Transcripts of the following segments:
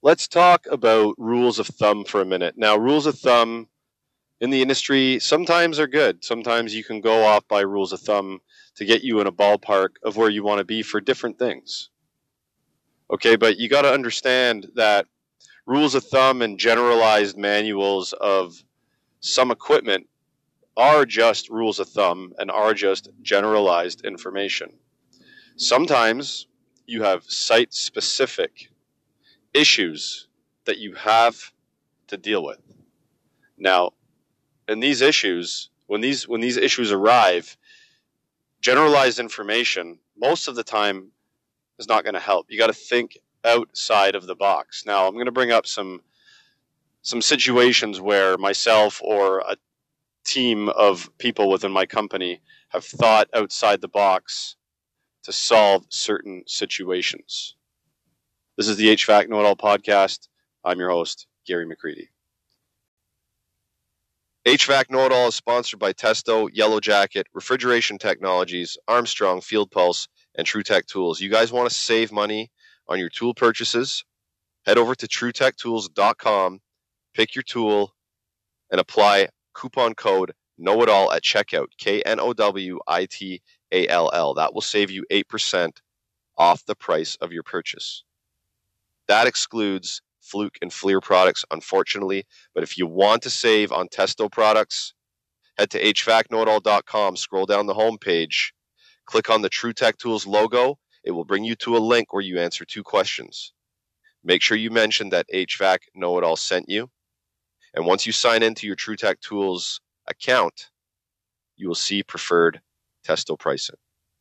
Let's talk about rules of thumb for a minute. Now, rules of thumb in the industry sometimes are good. Sometimes you can go off by rules of thumb to get you in a ballpark of where you want to be for different things. Okay, but you got to understand that rules of thumb and generalized manuals of some equipment are just rules of thumb and are just generalized information. Sometimes you have site-specific issues that you have to deal with. Now, in these issues, when these issues arrive, generalized information most of the time is not going to help. You got to think outside of the box. Now, I'm going to bring up some situations where myself or a team of people within my company have thought outside the box to solve certain situations. This is the HVAC Know It All podcast. I'm your host, Gary McCready. HVAC Know It All is sponsored by Testo, Yellow Jacket, Refrigeration Technologies, Armstrong, Field Pulse, and TruTech Tools. You guys want to save money on your tool purchases? Head over to TruTechTools.com, pick your tool, and apply coupon code Know It All at checkout, KNOWITALL. That will save you 8% off the price of your purchase. That excludes Fluke and FLIR products, unfortunately. But if you want to save on Testo products, head to HVACKnowitall.com, scroll down the home page, click on the TruTech Tools logo. It will bring you to a link where you answer 2 questions. Make sure you mention that HVAC Know It All sent you. And once you sign into your TruTech Tools account, you will see preferred Testo pricing.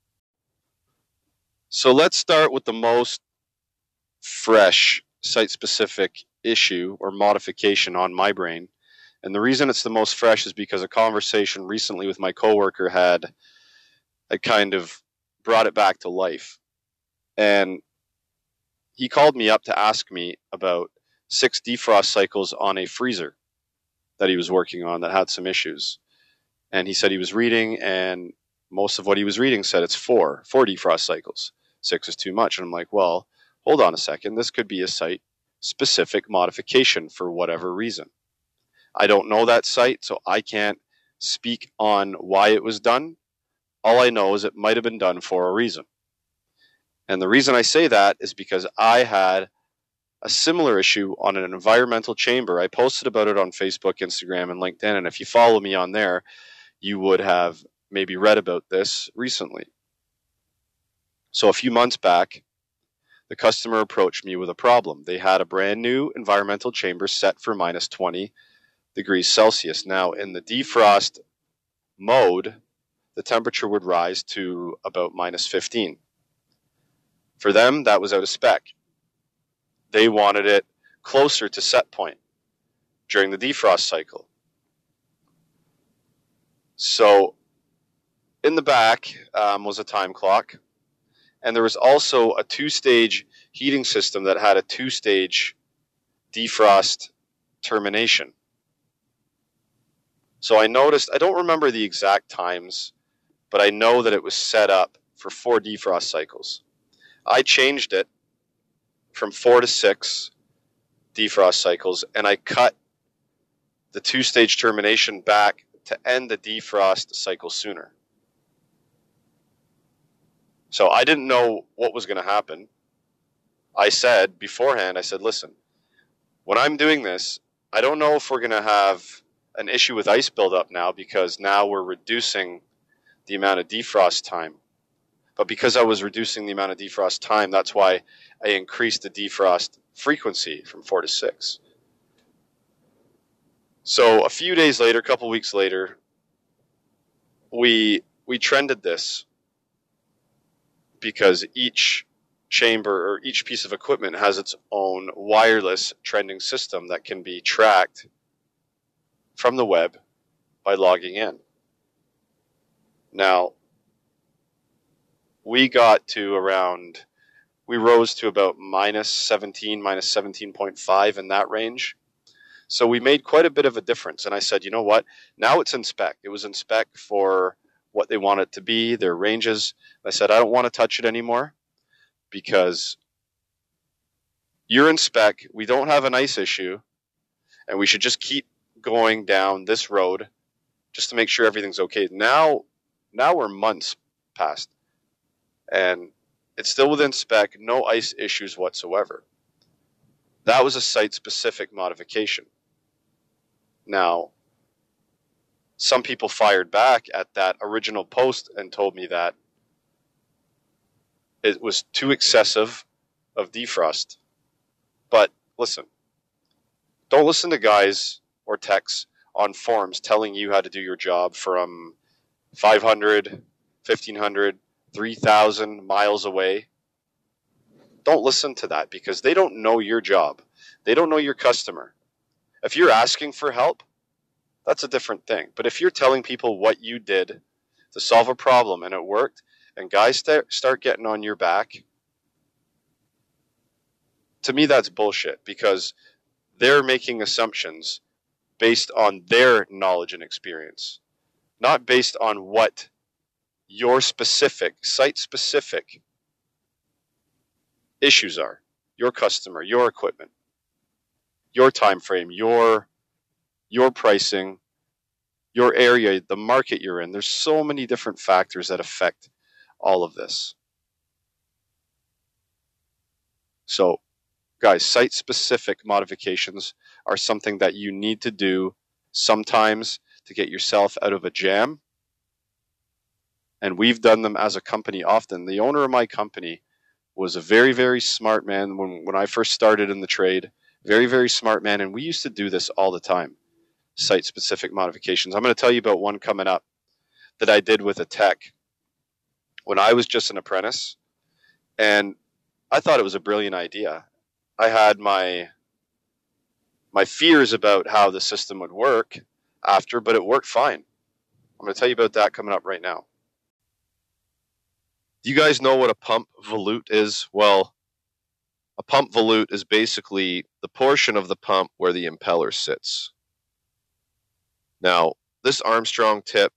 So let's start with the most fresh site-specific issue or modification on my brain. And the reason it's the most fresh is because a conversation recently with my coworker had kind of brought it back to life. And he called me up to ask me about 6 defrost cycles on a freezer that he was working on that had some issues. And he said he was reading, and most of what he was reading said it's 4 defrost cycles. 6 is too much. And I'm like, well, hold on a second. This could be a site-specific modification for whatever reason. I don't know that site, so I can't speak on why it was done. All I know is it might have been done for a reason. And the reason I say that is because I had a similar issue on an environmental chamber. I posted about it on Facebook, Instagram, and LinkedIn. And if you follow me on there, you would have maybe read about this recently. So a few months back, the customer approached me with a problem. They had a brand new environmental chamber set for minus 20 degrees Celsius. Now, in the defrost mode, the temperature would rise to about minus 15. For them, that was out of spec. They wanted it closer to set point during the defrost cycle. So in the back was a time clock. And there was also a 2-stage heating system that had a 2-stage defrost termination. So I noticed, I don't remember the exact times, but I know that it was set up for 4 defrost cycles. I changed it from 4 to 6 defrost cycles, and I cut the 2-stage termination back to end the defrost cycle sooner. So I didn't know what was going to happen. I said beforehand, listen, when I'm doing this, I don't know if we're going to have an issue with ice buildup now, because now we're reducing the amount of defrost time. But because I was reducing the amount of defrost time, that's why I increased the defrost frequency from 4 to 6. So a few days later, a couple weeks later, we trended this, because each chamber or each piece of equipment has its own wireless trending system that can be tracked from the web by logging in. Now, we rose to about minus 17, minus 17.5 in that range. So we made quite a bit of a difference. And I said, you know what? Now it's in spec. It was in spec for what they want it to be, their ranges. I said, I don't want to touch it anymore, because you're in spec, we don't have an ice issue, and we should just keep going down this road just to make sure everything's okay. Now we're months past, and it's still within spec, no ice issues whatsoever. That was a site-specific modification. Now, some people fired back at that original post and told me that it was too excessive of defrost. But listen, don't listen to guys or techs on forums telling you how to do your job from 500, 1,500, 3,000 miles away. Don't listen to that because they don't know your job. They don't know your customer. If you're asking for help, that's a different thing. But if you're telling people what you did to solve a problem and it worked, and guys start getting on your back, to me that's bullshit because they're making assumptions based on their knowledge and experience, not based on what your specific, site-specific issues are. Your customer, your equipment, your time frame, your pricing, your area, the market you're in. There's so many different factors that affect all of this. So, guys, site-specific modifications are something that you need to do sometimes to get yourself out of a jam. And we've done them as a company often. The owner of my company was a very, very smart man when I first started in the trade. Very, very smart man. And we used to do this all the time, site-specific modifications. I'm going to tell you about one coming up that I did with a tech when I was just an apprentice. And I thought it was a brilliant idea. I had my fears about how the system would work after, but it worked fine. I'm going to tell you about that coming up right now. Do you guys know what a pump volute is? Well, a pump volute is basically the portion of the pump where the impeller sits. Now, this Armstrong tip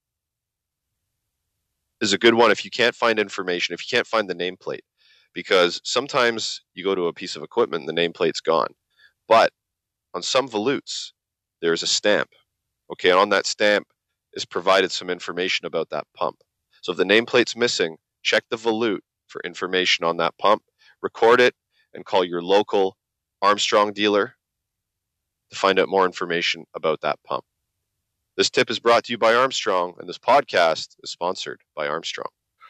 is a good one if you can't find information, if you can't find the nameplate, because sometimes you go to a piece of equipment and the nameplate's gone. But on some volutes, there's a stamp. Okay, and on that stamp is provided some information about that pump. So if the nameplate's missing, check the volute for information on that pump, record it, and call your local Armstrong dealer to find out more information about that pump. This tip is brought to you by Armstrong, and this podcast is sponsored by Armstrong.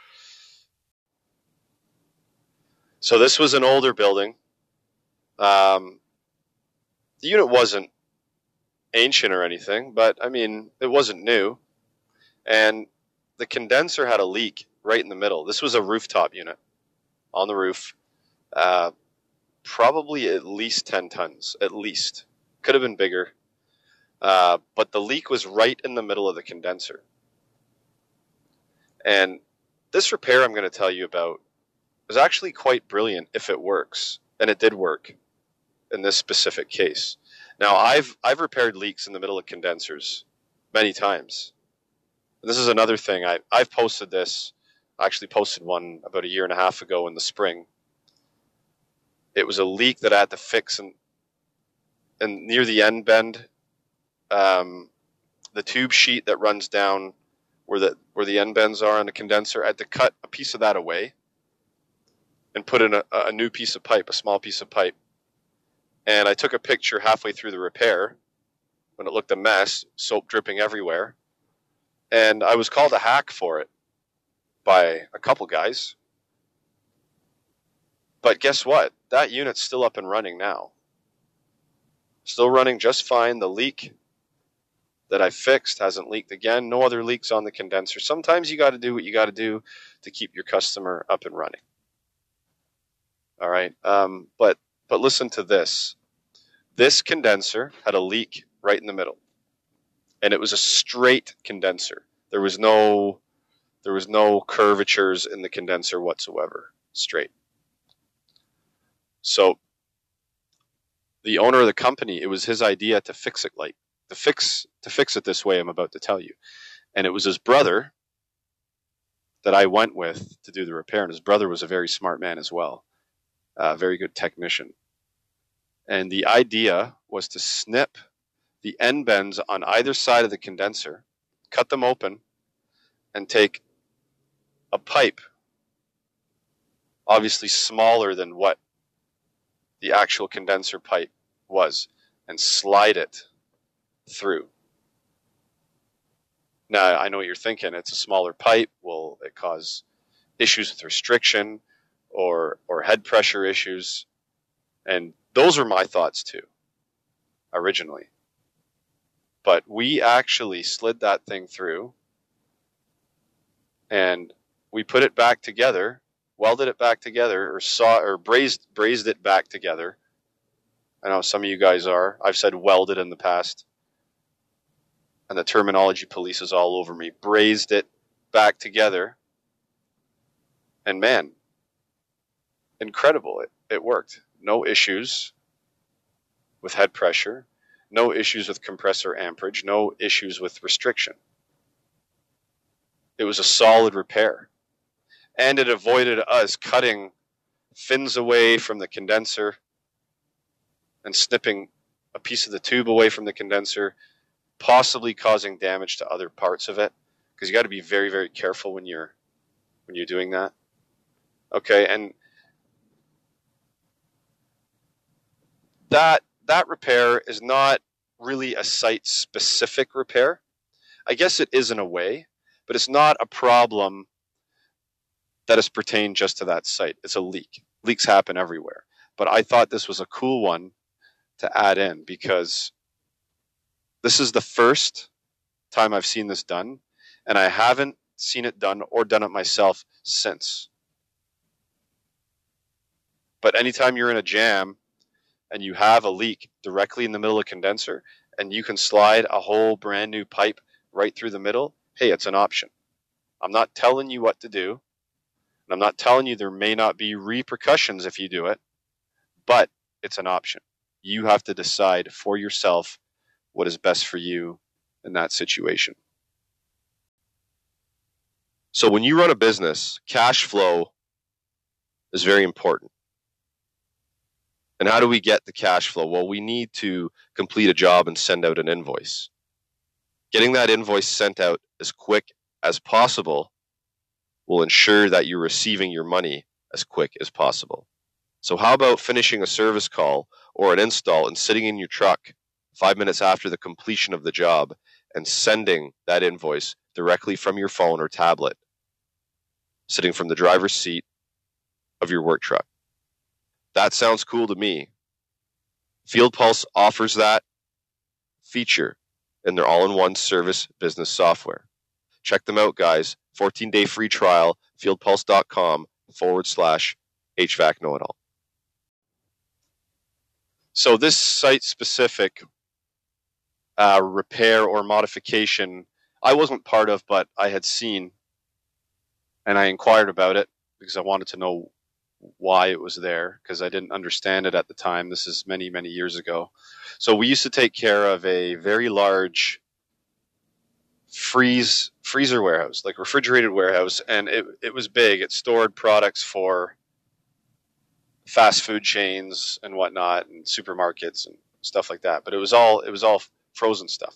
So this was an older building. The unit wasn't ancient or anything, but I mean, it wasn't new. And the condenser had a leak right in the middle. This was a rooftop unit on the roof. Probably at least 10 tons, at least. Could have been bigger. But the leak was right in the middle of the condenser. And this repair I'm going to tell you about is actually quite brilliant if it works. And it did work in this specific case. Now, I've repaired leaks in the middle of condensers many times. And this is another thing. I've posted this. I actually posted one about 1.5 years ago in the spring. It was a leak that I had to fix, and near the end bend, the tube sheet that runs down where the end bends are on the condenser, I had to cut a piece of that away and put in a new piece of pipe, a small piece of pipe. And I took a picture halfway through the repair when it looked a mess, soap dripping everywhere. And I was called a hack for it by a couple guys. But guess what? That unit's still up and running now. Still running just fine. The leak that I fixed hasn't leaked again. No other leaks on the condenser. Sometimes you got to do what you got to do to keep your customer up and running. All right. But listen to this. This condenser had a leak right in the middle. And it was a straight condenser. There was no curvatures in the condenser whatsoever. Straight. So the owner of the company, it was his idea to fix it to fix it this way I'm about to tell you. And it was his brother that I went with to do the repair. And his brother was a very smart man as well. A very good technician. And the idea was to snip the end bends on either side of the condenser, cut them open, and take a pipe, obviously smaller than what the actual condenser pipe was, and slide it through. Now, I know what you're thinking. It's a smaller pipe. Will it cause issues with restriction or head pressure issues? And those are my thoughts too, originally. But we actually slid that thing through, and we put it back together, welded it back together, or brazed it back together. I know some of you guys are. I've said welded in the past, and the terminology police is all over me. Brazed it back together, and man, incredible. It worked. No issues with head pressure, no issues with compressor amperage, no issues with restriction. It was a solid repair, and it avoided us cutting fins away from the condenser and snipping a piece of the tube away from the condenser, possibly causing damage to other parts of it, because you got to be very, very careful when you're doing that. Okay, and that repair is not really a site-specific repair. I guess it is in a way, but it's not a problem that is pertained just to that site. It's a leak. Leaks happen everywhere. But I thought this was a cool one to add in, because this is the first time I've seen this done, and I haven't seen it done or done it myself since. But anytime you're in a jam and you have a leak directly in the middle of the condenser, and you can slide a whole brand new pipe right through the middle, hey, it's an option. I'm not telling you what to do, and I'm not telling you there may not be repercussions if you do it, but it's an option. You have to decide for yourself what is best for you in that situation. So when you run a business, cash flow is very important. And how do we get the cash flow? Well, we need to complete a job and send out an invoice. Getting that invoice sent out as quick as possible will ensure that you're receiving your money as quick as possible. So how about finishing a service call or an install and sitting in your truck 5 minutes after the completion of the job and sending that invoice directly from your phone or tablet, sitting from the driver's seat of your work truck? That sounds cool to me. FieldPulse offers that feature in their all-in-one service business software. Check them out, guys. 14-day free trial, fieldpulse.com/HVAC know-it-all. So this site-specific repair or modification, I wasn't part of, but I had seen, and I inquired about it because I wanted to know why it was there, because I didn't understand it at the time. This is many, many years ago. So we used to take care of a very large freezer warehouse, like refrigerated warehouse, and it was big. It stored products for fast food chains and whatnot, and supermarkets and stuff like that. But it was all frozen stuff.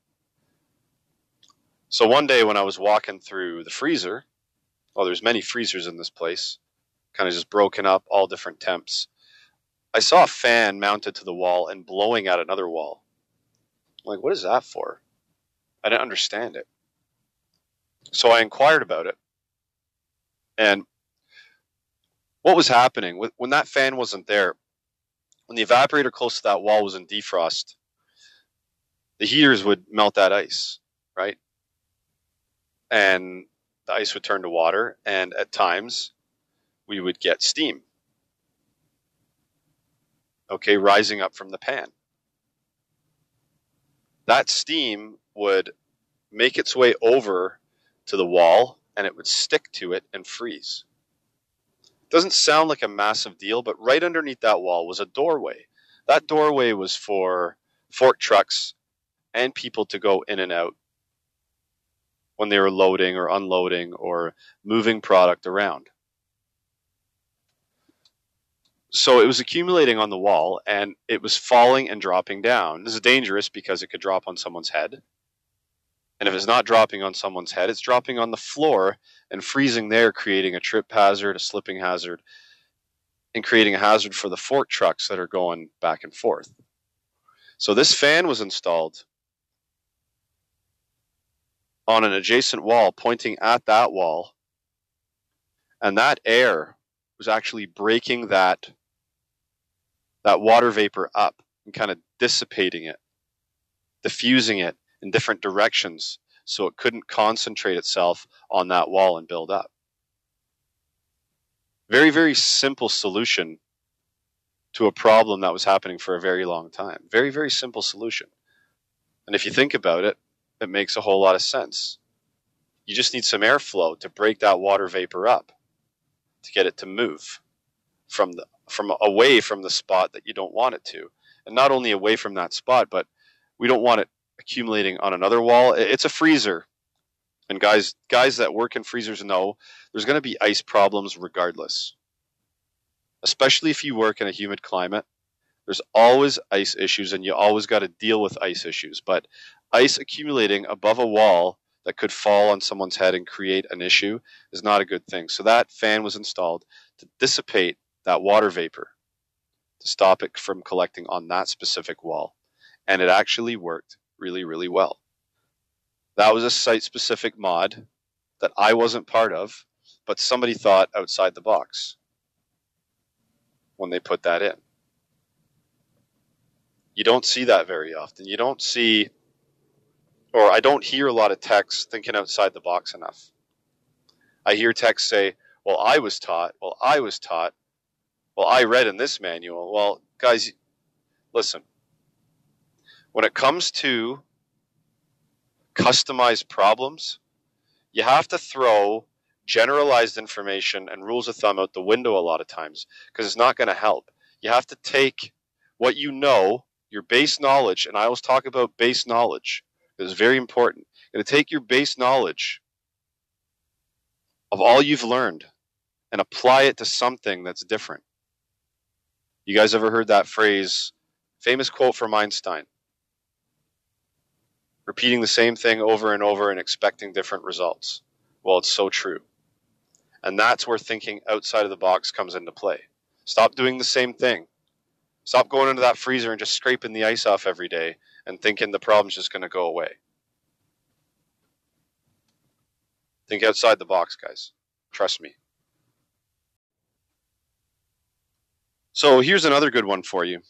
So one day when I was walking through the freezer, well, there's many freezers in this place, kind of just broken up, all different temps. I saw a fan mounted to the wall and blowing at another wall. I'm like, what is that for? I didn't understand it. So I inquired about it. And what was happening when that fan wasn't there, when the evaporator close to that wall was in defrost, the heaters would melt that ice, right? And the ice would turn to water, and at times we would get steam, okay, rising up from the pan. That steam would make its way over to the wall, and it would stick to it and freeze. Doesn't sound like a massive deal, but right underneath that wall was a doorway. That doorway was for fork trucks and people to go in and out when they were loading or unloading or moving product around. So it was accumulating on the wall, and it was falling and dropping down. This is dangerous because it could drop on someone's head. And if it's not dropping on someone's head, it's dropping on the floor and freezing there, creating a trip hazard, a slipping hazard, and creating a hazard for the fork trucks that are going back and forth. So this fan was installed on an adjacent wall, pointing at that wall, and that air was actually breaking that water vapor up and kind of dissipating it, diffusing it in different directions so it couldn't concentrate itself on that wall and build up. Very, very simple solution to a problem that was happening for a very long time. Very, very simple solution. And if you think about it, it makes a whole lot of sense. You just need some airflow to break that water vapor up, to get it to move from away from the spot that you don't want it to. And not only away from that spot, but we don't want it accumulating on another wall. It's a freezer. And guys that work in freezers know there's going to be ice problems regardless. Especially if you work in a humid climate, there's always ice issues, and you always got to deal with ice issues. But ice accumulating above a wall that could fall on someone's head and create an issue is not a good thing. So that fan was installed to dissipate that water vapor, to stop it from collecting on that specific wall. And it actually worked really, really well. That was a site-specific mod that I wasn't part of, but somebody thought outside the box when they put that in. You don't see that very often. You don't see, or I don't hear a lot of techs thinking outside the box enough. I hear techs say, well, I was taught. Well, I read in this manual. Well, guys, listen. When it comes to customized problems, you have to throw generalized information and rules of thumb out the window a lot of times because it's not going to help. You have to take what you know, your base knowledge, and I always talk about base knowledge. It's very important. You're going to take your base knowledge of all you've learned and apply it to something that's different. You guys ever heard that phrase, famous quote from Einstein? Repeating the same thing over and over and expecting different results. Well, it's so true. And that's where thinking outside of the box comes into play. Stop doing the same thing. Stop going into that freezer and just scraping the ice off every day and thinking the problem's just going to go away. Think outside the box, guys. Trust me. So here's another good one for you.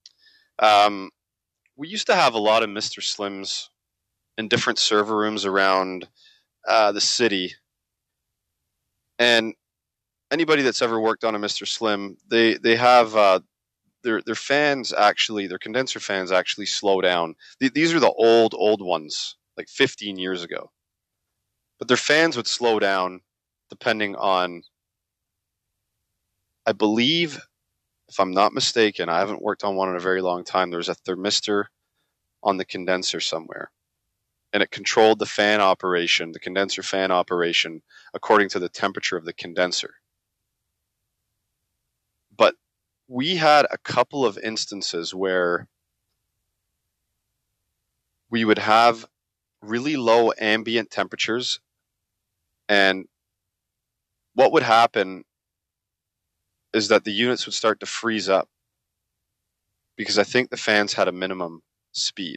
We used to have a lot of Mr. Slims in different server rooms around the city. And anybody that's ever worked on a Mr. Slim, they have their fans actually, their condenser fans actually slow down. These are the old ones, like 15 years ago. But their fans would slow down depending on, I believe, if I'm not mistaken, I haven't worked on one in a very long time, there's a thermistor on the condenser somewhere. And it controlled the fan operation, the condenser fan operation, according to the temperature of the condenser. But we had a couple of instances where we would have really low ambient temperatures, and what would happen is that the units would start to freeze up because I think the fans had a minimum speed.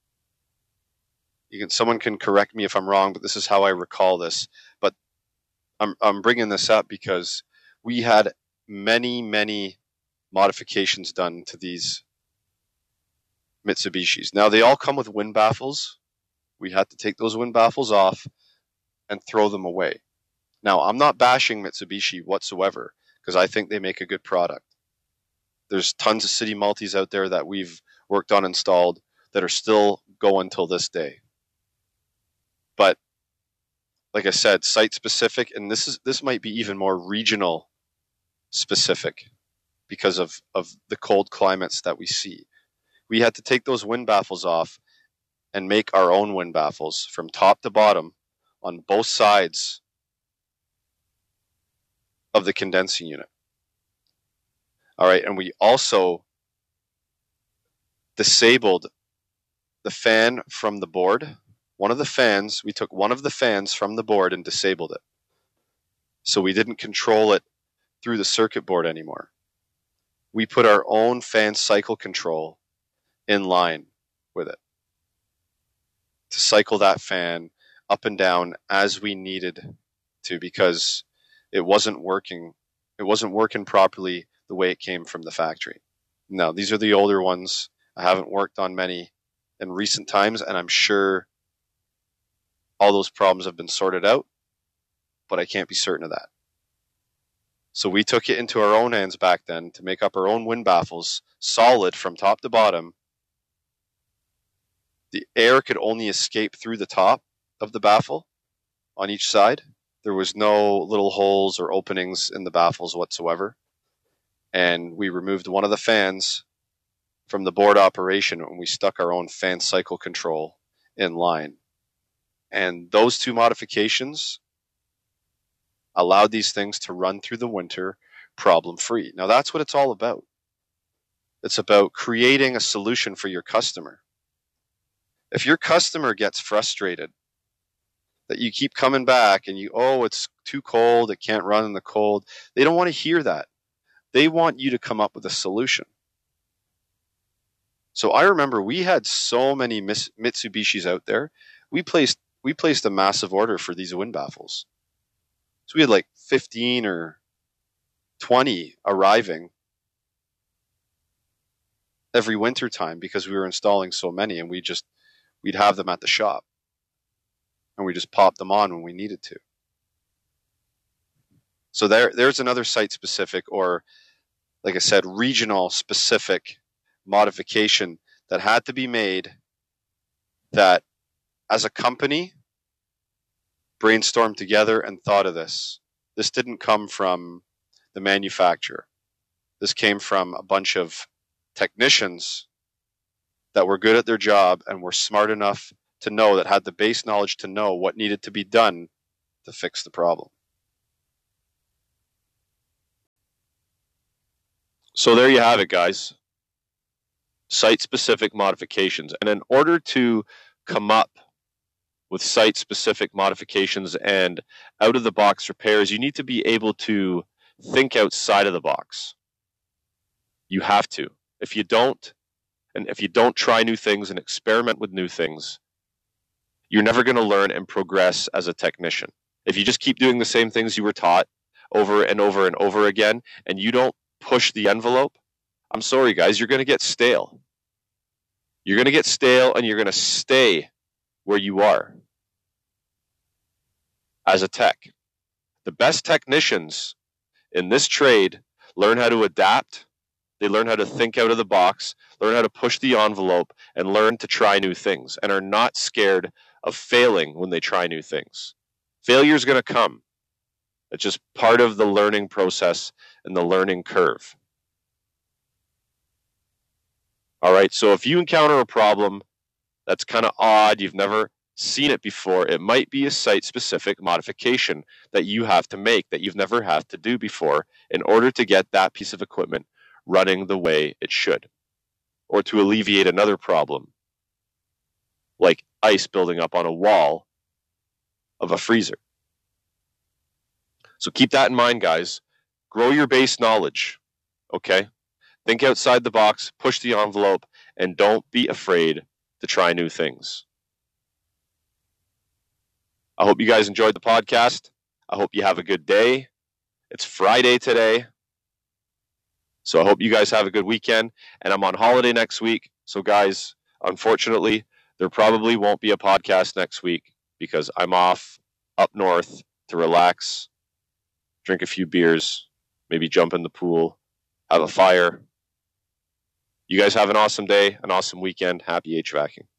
Someone can correct me if I'm wrong, but this is how I recall this. But I'm bringing this up because we had many modifications done to these Mitsubishis. Now, they all come with wind baffles. We had to take those wind baffles off and throw them away. Now, I'm not bashing Mitsubishi whatsoever because I think they make a good product. There's tons of City Multis out there that we've worked on, installed, that are still going till this day. But like I said, site specific, and this might be even more regional specific because of the cold climates that we see. We had to take those wind baffles off and make our own wind baffles from top to bottom on both sides of the condensing unit. All right, and we also disabled the fan from the board. One of the fans, we took one of the fans from the board and disabled it. So we didn't control it through the circuit board anymore. We put our own fan cycle control in line with it to cycle that fan up and down as we needed to, because it wasn't working. It wasn't working properly the way it came from the factory. Now, these are the older ones. I haven't worked on many in recent times, and I'm sure all those problems have been sorted out, but I can't be certain of that. So we took it into our own hands back then to make up our own wind baffles, solid from top to bottom. The air could only escape through the top of the baffle on each side. There was no little holes or openings in the baffles whatsoever. And we removed one of the fans from the board operation and we stuck our own fan cycle control in line. And those two modifications allowed these things to run through the winter problem-free. Now, that's what it's all about. It's about creating a solution for your customer. If your customer gets frustrated that you keep coming back and it's too cold, it can't run in the cold, they don't want to hear that. They want you to come up with a solution. So I remember we had so many Mitsubishis out there. We placed a massive order for these wind baffles. So we had like 15 or 20 arriving every winter time because we were installing so many, and we'd have them at the shop and we just popped them on when we needed to. So there's another site specific, or like I said, regional specific modification that had to be made, that as a company brainstormed together and thought of this. This didn't come from the manufacturer. This came from a bunch of technicians that were good at their job and were smart enough to know, that had the base knowledge to know what needed to be done to fix the problem. So there you have it, guys. Site-specific modifications. And in order to come up with site-specific modifications and out-of-the-box repairs, you need to be able to think outside of the box. You have to. If you don't try new things and experiment with new things, you're never going to learn and progress as a technician. If you just keep doing the same things you were taught over and over and over again, and you don't push the envelope, I'm sorry, guys, you're going to get stale. You're going to get stale, and you're going to stay where you are as a tech. The best technicians in this trade learn how to adapt. They learn how to think out of the box, learn how to push the envelope, and learn to try new things, and are not scared of failing when they try new things. Failure is going to come. It's just part of the learning process and the learning curve. All right, so if you encounter a problem that's kind of odd, you've never seen it before, it might be a site-specific modification that you have to make that you've never had to do before in order to get that piece of equipment running the way it should, or to alleviate another problem, like ice building up on a wall of a freezer. So keep that in mind, guys. Grow your base knowledge, okay? Think outside the box, push the envelope, and don't be afraid to try new things. I hope you guys enjoyed the podcast. I hope you have a good day. It's Friday today. So I hope you guys have a good weekend. And I'm on holiday next week. So guys, unfortunately, there probably won't be a podcast next week because I'm off up north to relax, drink a few beers, maybe jump in the pool, have a fire. You guys have an awesome day, an awesome weekend. Happy HVACing.